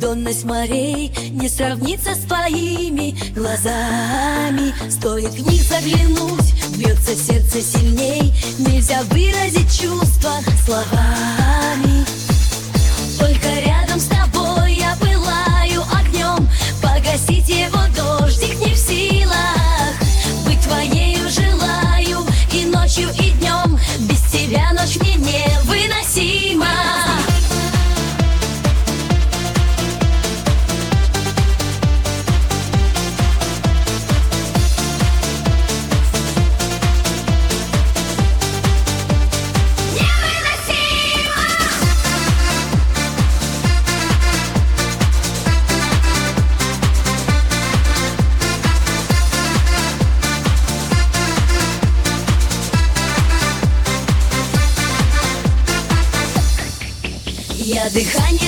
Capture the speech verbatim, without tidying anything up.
Бездонность морей не сравнится с твоими глазами. Стоит в них заглянуть, бьется сердце сильней. Нельзя выразить чувства словами. Только рядом с тобой я пылаю огнем. Погасить его дождик не в силах. Быть твоею желаю и ночью, и днем. Без тебя ночь мне невыносима. Я дыхание